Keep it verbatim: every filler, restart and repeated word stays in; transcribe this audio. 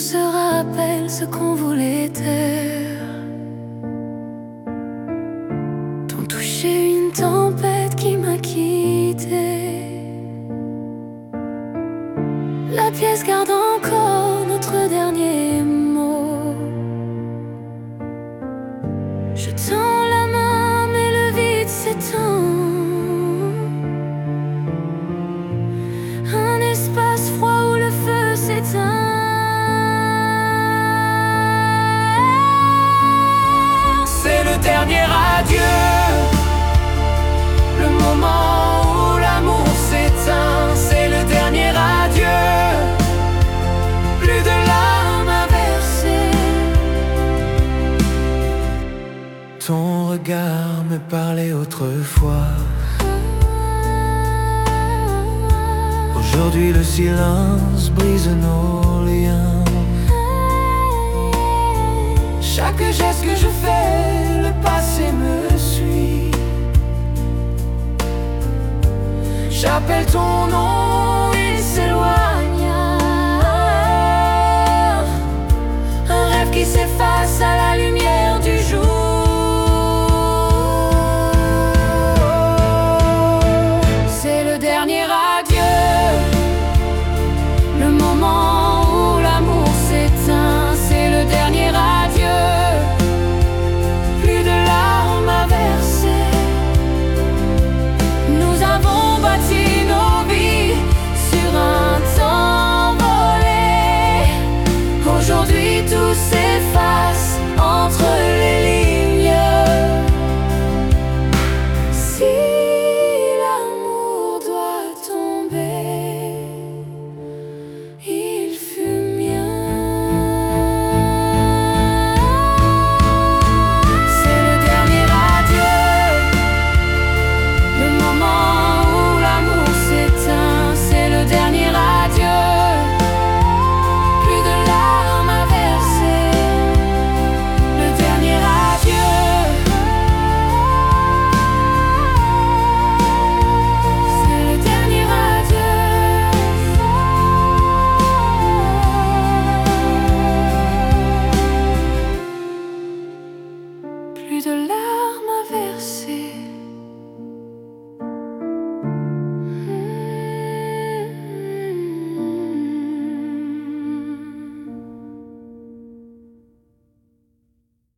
se rappelle ce qu'on voulait taire, t'ont touché une tempête qui m'a quitté. La pièce garde encore notre dernier mot. Je tends la main mais le vide s'étend. Un espace froid où le feu s'éteint. C'est le dernier adieu, le moment où l'amour s'éteint. C'est le dernier adieu, plus de larmes à verser. Ton regard me parlait autrefois. Aujourd'hui le silence brise nos liens. Chaque geste que je fais, le passé me suit. J'appelle ton nom